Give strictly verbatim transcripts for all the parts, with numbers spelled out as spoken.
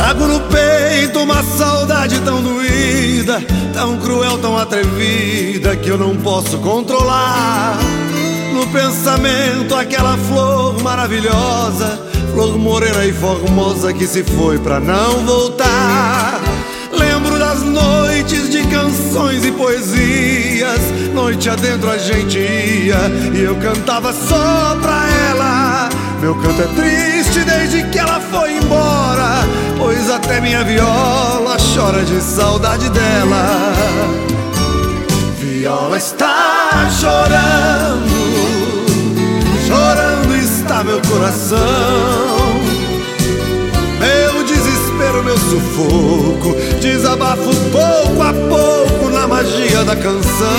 Trago no peito uma saudade tão doída, tão cruel, tão atrevida, que eu não posso controlar. No pensamento aquela flor maravilhosa, flor morena e formosa que se foi pra não voltar. Lembro das noites de canções e poesias, noite adentro a gente ia e eu cantava só pra ela. Meu canto é triste desde que ela foi embora, pois até minha viola chora de saudade dela. Viola está chorando, chorando está meu coração. Meu desespero, meu sufoco, desabafo pouco a pouco na magia da canção.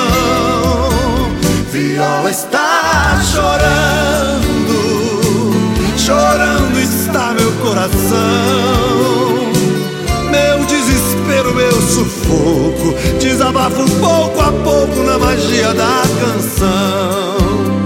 Viola está chorando, chorando está meu coração. Meu desespero, meu sufoco, desabafo pouco a pouco na magia da canção.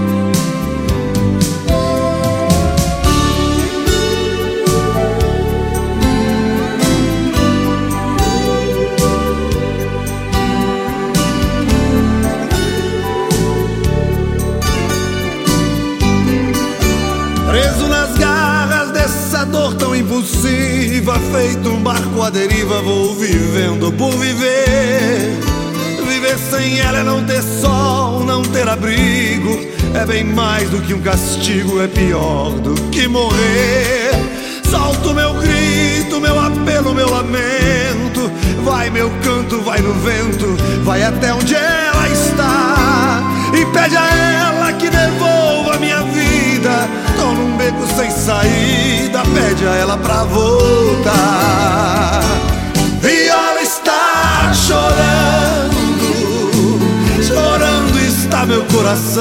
Preso nas garras dessa dor tão impulsiva, feito um barco à deriva, vou vivendo por viver. Viver sem ela é não ter sol, não ter abrigo, é bem mais do que um castigo, é pior do que morrer. Solto meu grito, meu apelo, meu lamento, vai meu canto, vai no vento, vai até onde ela está, e pede a ela que devolva a minha vida. Tô num beco sem saída, pede a ela pra voltar. Viola está chorando, chorando está meu coração.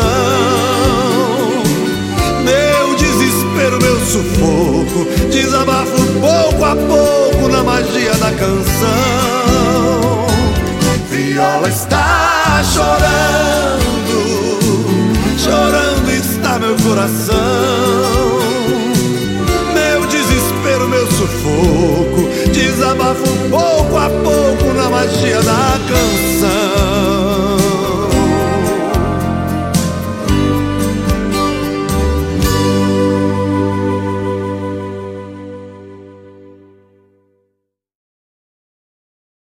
Meu desespero, meu sufoco, desabafo pouco a pouco na magia da canção. Viola está chorando, chorando está meu coração. Meu desespero, meu sufoco, desabafo pouco a pouco na magia da canção.